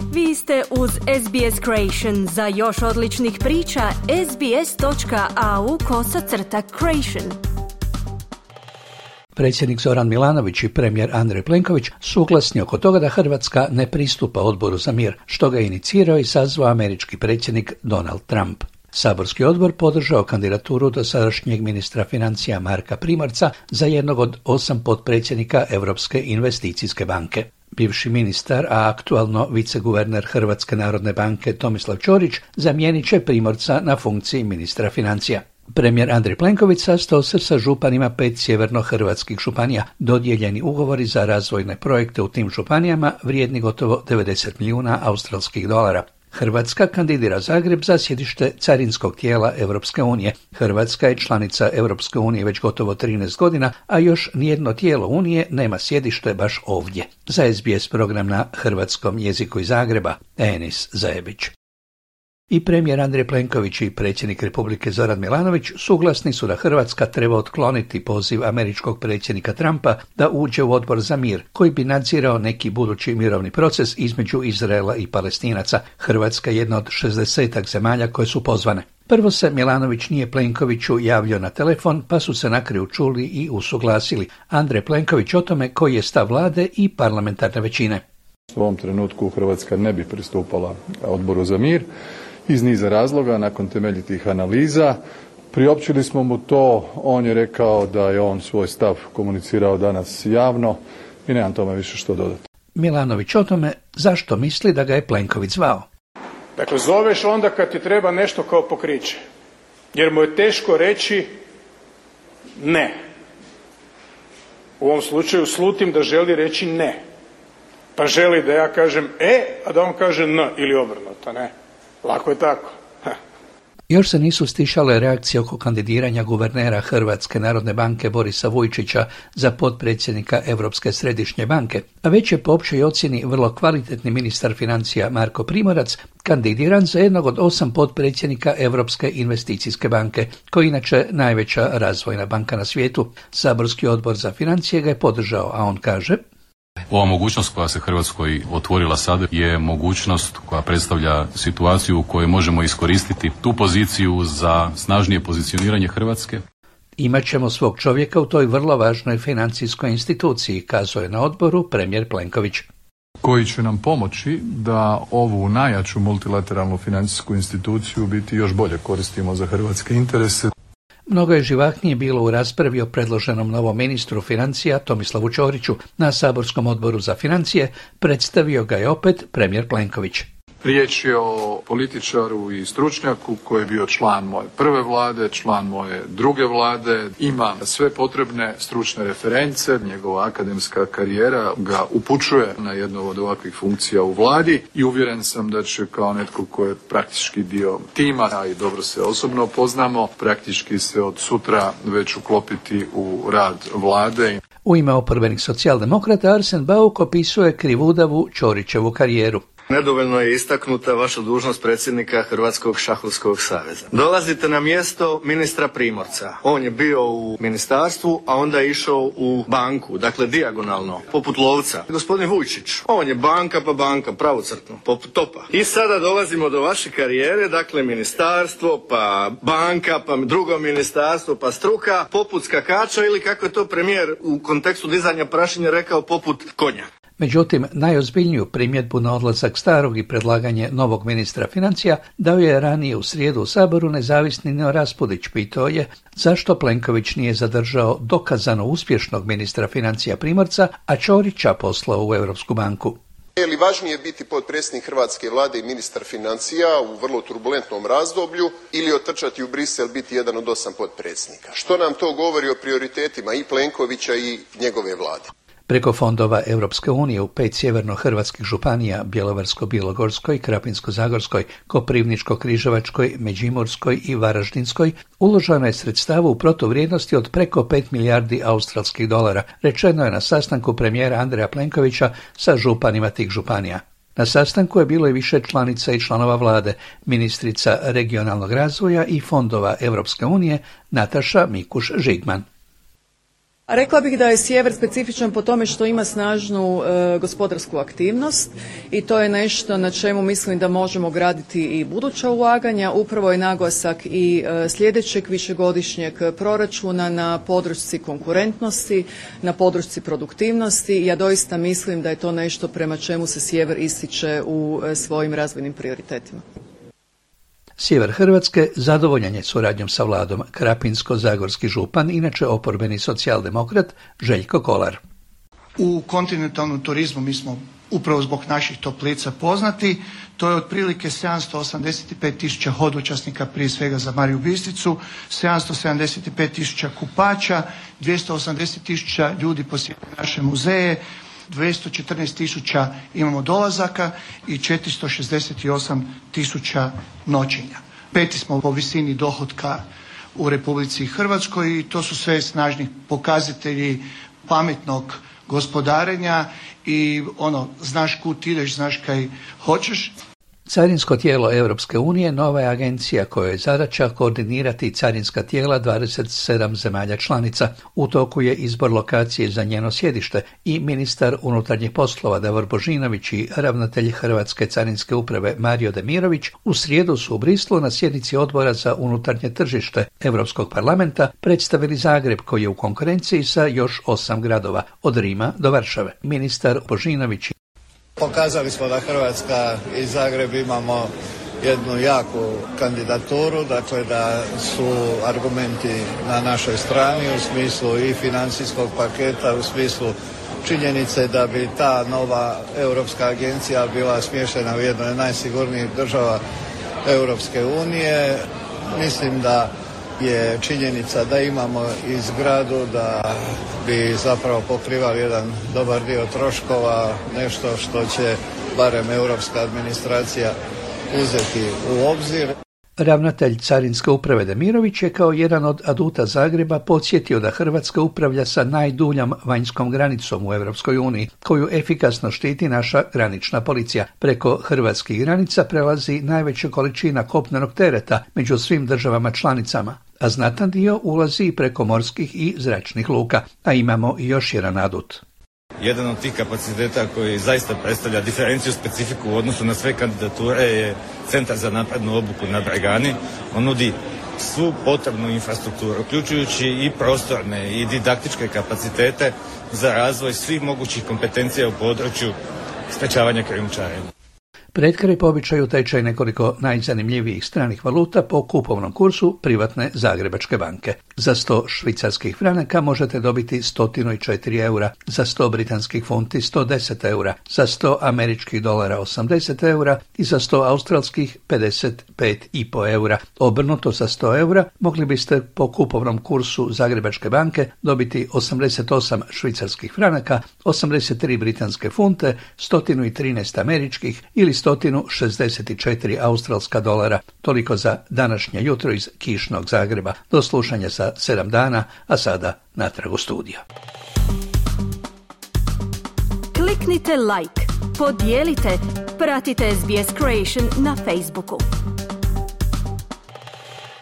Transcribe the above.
Vi ste uz SBS Creation. Za još odličnih priča, sbs.au/creation. Predsjednik Zoran Milanović i premijer Andrej Plenković suglasni oko toga da Hrvatska ne pristupa Odboru za mir, što ga je inicirao i sazvao američki predsjednik Donald Trump. Saborski odbor podržao kandidaturu dosadašnjeg ministra financija Marka Primorca za jednog od 8 potpredsjednika Europske investicijske banke. Bivši ministar, a aktualno viceguverner Hrvatske narodne banke Tomislav Ćorić zamijenit će Primorca na funkciji ministra financija. Premijer Andrej Plenković sastao se sa županima 5 sjevernohrvatskih županija. Dodijeljeni ugovori za razvojne projekte u tim županijama vrijedni gotovo 90 milijuna australskih dolara. Hrvatska kandidira Zagreb za sjedište carinskog tijela Europske unije. Hrvatska je članica Europske unije već gotovo 13 godina, a još nijedno tijelo Unije nema sjedište baš ovdje. Za SBS program na hrvatskom jeziku iz Zagreba, Enis Zajebić. I premijer Andrej Plenković i predsjednik Republike Zoran Milanović suglasni su da Hrvatska treba otkloniti poziv američkog predsjednika Trumpa da uđe u Odbor za mir, koji bi nadzirao neki budući mirovni proces između Izraela i Palestinaca. Hrvatska je jedna od 60 zemalja koje su pozvane. Prvo se Milanović nije Plenkoviću javljao na telefon, pa su se na kraju čuli i usuglasili. Andrej Plenković o tome koji je stav vlade i parlamentarne većine. U ovom trenutku Hrvatska ne bi pristupala Odboru za mir. Iz niza razloga, nakon temeljitih analiza, priopćili smo mu to, on je rekao da je on svoj stav komunicirao danas javno i nemam tome više što dodati. Milanović o tome zašto misli da ga je Plenković zvao. Dakle, zoveš onda kad ti treba nešto kao pokriće, jer mu je teško reći ne. U ovom slučaju slutim da želi reći ne, pa želi da ja kažem a da on kaže n ili obrnuto, ne. Lako je tako. Još se nisu stišale reakcije oko kandidiranja guvernera Hrvatske narodne banke Borisa Vujčića za potpredsjednika Europske središnje banke, a već je po općoj ocjeni vrlo kvalitetni ministar financija Marko Primorac kandidiran za jednog od 8 potpredsjednika Europske investicijske banke, koji inače najveća razvojna banka na svijetu. Saborski odbor za financije ga je podržao, a on kaže: Ova mogućnost koja se Hrvatskoj otvorila sada je mogućnost koja predstavlja situaciju u kojoj možemo iskoristiti tu poziciju za snažnije pozicioniranje Hrvatske. Imaćemo svog čovjeka u toj vrlo važnoj financijskoj instituciji, kazao je na odboru premijer Plenković. Koji će nam pomoći da ovu najjaču multilateralnu financijsku instituciju biti još bolje koristimo za hrvatske interese. Mnogo je živahnije bilo u raspravi o predloženom novom ministru financija Tomislavu Ćoriću. Na saborskom odboru za financije predstavio ga je opet premijer Plenković. Riječ je o političaru i stručnjaku koji je bio član moje prve vlade, član moje druge vlade, ima sve potrebne stručne reference, njegova akademska karijera ga upućuje na jednu od ovakvih funkcija u vladi i uvjeren sam da će kao netko koji je praktički dio tima, a i dobro se osobno poznamo, praktički se od sutra već uklopiti u rad vlade. U ime oporbenih socijaldemokrata Arsen Bauk opisuje krivudavu Ćorićevu karijeru. Nedovoljno je istaknuta vaša dužnost predsjednika Hrvatskog šahovskog saveza. Dolazite na mjesto ministra Primorca. On je bio u ministarstvu, a onda je išao u banku, dakle dijagonalno, poput lovca. Gospodin Vujčić, on je banka pa banka, pravocrtno, poput topa. I sada dolazimo do vaše karijere, dakle ministarstvo, pa banka, pa drugo ministarstvo, pa struka, poput skakača ili kako je to premijer u kontekstu dizanja prašine rekao, poput konja. Međutim, najozbiljniju primjedbu na odlazak starog i predlaganje novog ministra financija dao je ranije u srijedu u Saboru nezavisni Nino Raspudić. Pitao je zašto Plenković nije zadržao dokazano uspješnog ministra financija Primorca, a Ćorića poslao u Europsku banku. Je li važnije biti potpredsjednik hrvatske vlade i ministar financija u vrlo turbulentnom razdoblju ili otrčati u Brisel biti jedan od 8 potpredsjednika? Što nam to govori o prioritetima i Plenkovića i njegove vlade? Preko fondova Europske unije u 5 sjevernohrvatskih županija, Bjelovarsko-bilogorskoj, Krapinsko-zagorskoj, Koprivničko-križevačkoj, Međimurskoj i Varaždinskoj, uloženo je sredstava u protuvrijednosti od preko 5 milijardi australskih dolara, rečeno je na sastanku premijera Andreja Plenkovića sa županima tih županija. Na sastanku je bilo i više članica i članova vlade, ministrica regionalnog razvoja i fondova Europske unije Nataša Mikuš-Žigman. Rekla bih da je sjever specifičan po tome što ima snažnu gospodarsku aktivnost i to je nešto na čemu mislim da možemo graditi i buduća ulaganja. Upravo je naglasak i sljedećeg višegodišnjeg proračuna na podršci konkurentnosti, na podršci produktivnosti. Ja doista mislim da je to nešto prema čemu se sjever ističe u svojim razvojnim prioritetima. Sjever Hrvatske zadovoljan je suradnjom sa vladom. Krapinsko-zagorski župan, inače oporbeni socijaldemokrat, Željko Kolar. U kontinentalnom turizmu mi smo upravo zbog naših toplica poznati. To je otprilike 785 tisuća hodočasnika, prije svega za Mariju Bistricu, 775 tisuća kupača, 280 tisuća ljudi posjeti naše muzeje, 214 tisuća imamo dolazaka i 468 tisuća noćenja. 5. smo po visini dohotka u Republici Hrvatskoj i to su sve snažni pokazatelji pametnog gospodarenja i znaš kud ideš, znaš kaj hoćeš. Carinsko tijelo Europske unije nova je agencija kojoj je zadaća koordinirati carinska tijela 27 zemalja članica. U toku je izbor lokacije za njeno sjedište i ministar unutarnjih poslova Davor Božinović i ravnatelj Hrvatske carinske uprave Mario Demirović u srijedu su u Brislu na sjednici odbora za unutarnje tržište Europskog parlamenta predstavili Zagreb koji je u konkurenciji sa još 8 gradova, od Rima do Varšave. Ministar Božinović: pokazali smo da Hrvatska i Zagreb imamo jednu jaku kandidaturu, dakle da su argumenti na našoj strani u smislu i financijskog paketa, u smislu činjenice da bi ta nova europska agencija bila smještena u jednoj od najsigurnijih država Europske unije. Mislim da je činjenica da imamo i zgradu da bi zapravo pokrivali jedan dobar dio troškova, nešto što će barem europska administracija uzeti u obzir. Ravnatelj Carinske uprave Demirović je kao jedan od aduta Zagreba podsjetio da Hrvatska upravlja sa najduljom vanjskom granicom u Europskoj uniji, koju efikasno štiti naša granična policija. Preko hrvatskih granica prelazi najveća količina kopnenog tereta među svim državama članicama, a znatan dio ulazi i preko morskih i zračnih luka. A imamo i još jedan adut. Jedan od tih kapaciteta koji zaista predstavlja diferenciju specifiku u odnosu na sve kandidature je Centar za naprednu obuku na Bregani. On nudi svu potrebnu infrastrukturu, uključujući i prostorne i didaktičke kapacitete za razvoj svih mogućih kompetencija u području sprečavanja krijumčarenja. Pred kraj po običaju tečaj nekoliko najzanimljivijih stranih valuta po kupovnom kursu privatne Zagrebačke banke. Za 100 švicarskih franaka možete dobiti 104 eura, za 100 britanskih funti 110 eura, za 100 američkih dolara 80 eura i za 100 australskih 55,5 eura. Obrnuto, za 100 eura mogli biste po kupovnom kursu Zagrebačke banke dobiti 88 švicarskih franaka, 83 britanske funte, 113 američkih ili 164 australska dolara. Toliko za današnje jutro iz kišnog Zagreba. Do slušanja za 7 dana, a sada natrag u studio. Kliknite like, podijelite, pratite SBS Creation na Facebooku.